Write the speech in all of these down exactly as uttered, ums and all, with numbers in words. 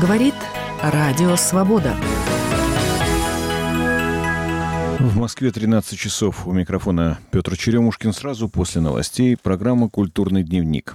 Говорит Радио Свобода. В Москве тринадцать часов. У микрофона Петр Черемушкин. Сразу после новостей программа «Культурный дневник».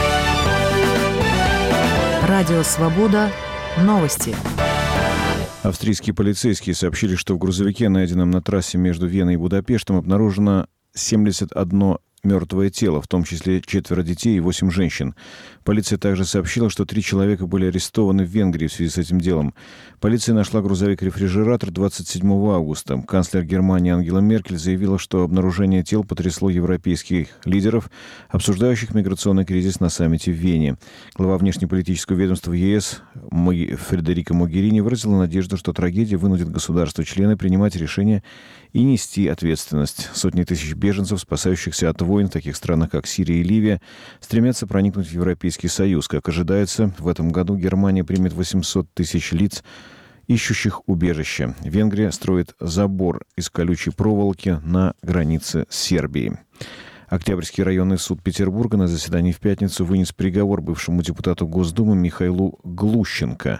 Радио Свобода. Новости. Австрийские полицейские сообщили, что в грузовике, найденном на трассе между Веной и Будапештом, обнаружено семьдесят одно мертвое тело, в том числе четверо детей и восемь женщин. Полиция также сообщила, что три человека были арестованы в Венгрии в связи с этим делом. Полиция нашла грузовик-рефрижератор двадцать седьмого августа. Канцлер Германии Ангела Меркель заявила, что обнаружение тел потрясло европейских лидеров, обсуждающих миграционный кризис на саммите в Вене. Глава внешнеполитического ведомства ЕС Федерико Могерини выразила надежду, что трагедия вынудит государства-члены принимать решения и нести ответственность. Сотни тысяч беженцев, спасающихся от войн в таких странах, как Сирия и Ливия, стремятся проникнуть в Европейский Союз. Как ожидается, в этом году Германия примет восемьсот тысяч лиц, ищущих убежище. Венгрия строит забор из колючей проволоки на границе с Сербией. Октябрьский районный суд Петербурга на заседании в пятницу вынес приговор бывшему депутату Госдумы Михаилу Глущенко,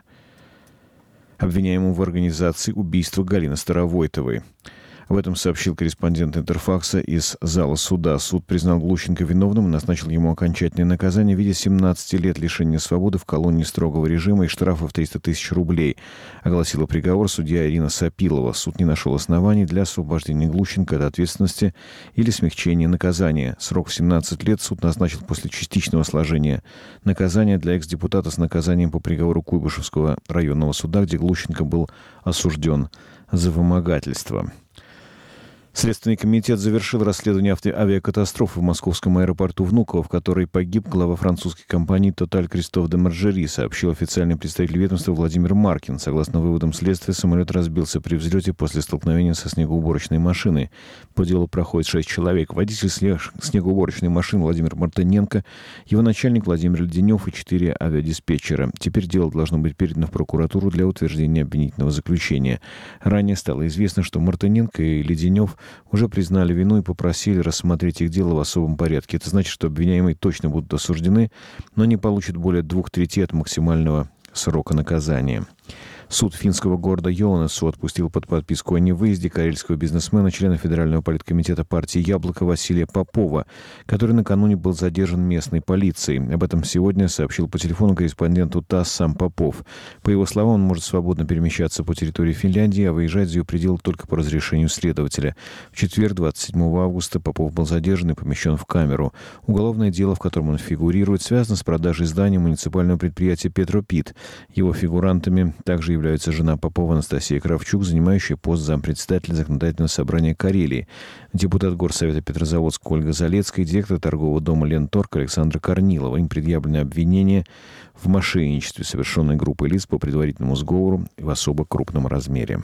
обвиняемому в организации убийства Галины Старовойтовой. Об этом сообщил корреспондент Интерфакса из зала суда. Суд признал Глущенко виновным и назначил ему окончательное наказание в виде семнадцати лет лишения свободы в колонии строгого режима и штрафа в триста тысяч рублей, огласила приговор судья Ирина Сапилова. Суд не нашел оснований для освобождения Глущенко от ответственности или смягчения наказания. Срок в семнадцать лет суд назначил после частичного сложения наказания для экс-депутата с наказанием по приговору Куйбышевского районного суда, где Глущенко был осужден за вымогательство. Следственный комитет завершил расследование авиакатастрофы в московском аэропорту Внуково, в которой погиб глава французской компании «Тоталь» Кристоф де Маржери, сообщил официальный представитель ведомства Владимир Маркин. Согласно выводам следствия, самолет разбился при взлете после столкновения со снегоуборочной машиной. По делу проходит шесть человек. Водитель снегоуборочной машины Владимир Мартыненко, его начальник Владимир Леденев и четыре авиадиспетчера. Теперь дело должно быть передано в прокуратуру для утверждения обвинительного заключения. Ранее стало известно, что Мартыненко и Леденев уже признали вину и попросили рассмотреть их дело в особом порядке. Это значит, что обвиняемые точно будут осуждены, но не получат более двух третей от максимального срока наказания. Суд финского города Йоунесу отпустил под подписку о невыезде карельского бизнесмена, члена Федерального политкомитета партии «Яблоко» Василия Попова, который накануне был задержан местной полицией. Об этом сегодня сообщил по телефону корреспонденту ТАСС сам Попов. По его словам, он может свободно перемещаться по территории Финляндии, а выезжать за ее пределы только по разрешению следователя. В четверг, двадцать седьмого августа, Попов был задержан и помещен в камеру. Уголовное дело, в котором он фигурирует, связано с продажей здания муниципального предприятия «Петропит». Его фигурантами также является жена Попова Анастасия Кравчук, занимающая пост зампредседателя Законодательного собрания Карелии, депутат Горсовета Петрозаводска Ольга Залецкая и директор торгового дома «Ленторг» Александра Корнилова. Им предъявлены обвинения в мошенничестве, совершенной группой лиц по предварительному сговору в особо крупном размере.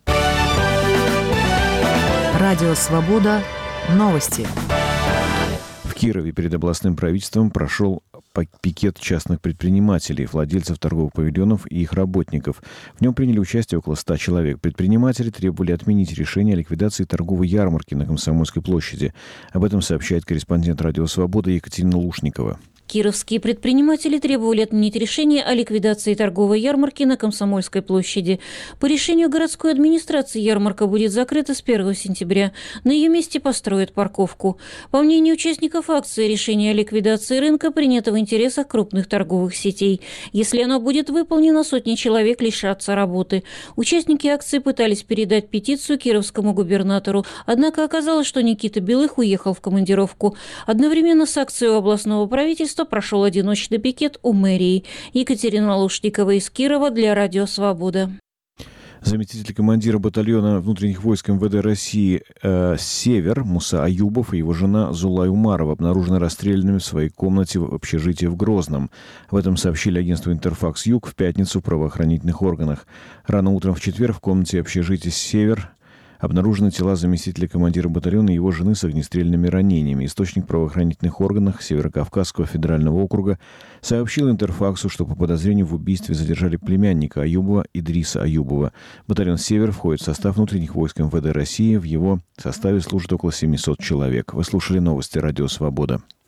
Радио «Свобода». Новости. В Кирове перед областным правительством прошел пикет частных предпринимателей, владельцев торговых павильонов и их работников. В нем приняли участие около ста человек. Предприниматели требовали отменить решение о ликвидации торговой ярмарки на Комсомольской площади. Об этом сообщает корреспондент «Радио Свобода» Екатерина Лушникова. Кировские предприниматели требовали отменить решение о ликвидации торговой ярмарки на Комсомольской площади. По решению городской администрации ярмарка будет закрыта с первого сентября. На ее месте построят парковку. По мнению участников акции, решение о ликвидации рынка принято в интересах крупных торговых сетей. Если оно будет выполнено, сотни человек лишатся работы. Участники акции пытались передать петицию кировскому губернатору, однако оказалось, что Никита Белых уехал в командировку. Одновременно с акцией у областного правительства прошел одиночный пикет у мэрии. Екатерина Лушникова из Кирова для Радио Свобода. Заместитель командира батальона внутренних войск эм вэ дэ России э, «Север» Муса Аюбов и его жена Зулай Умарова обнаружены расстрелянными в своей комнате в общежитии в Грозном. В этом сообщили агентству «Интерфакс Юг» в пятницу в правоохранительных органах. Рано утром в четверг в комнате общежития «Север» обнаружены тела заместителя командира батальона и его жены с огнестрельными ранениями. Источник в правоохранительных органах Северокавказского федерального округа сообщил Интерфаксу, что по подозрению в убийстве задержали племянника Аюбова Идриса Аюбова. Батальон «Север» входит в состав внутренних войск эм вэ дэ России. В его составе служит около семисот человек. Вы слушали новости «Радио Свобода».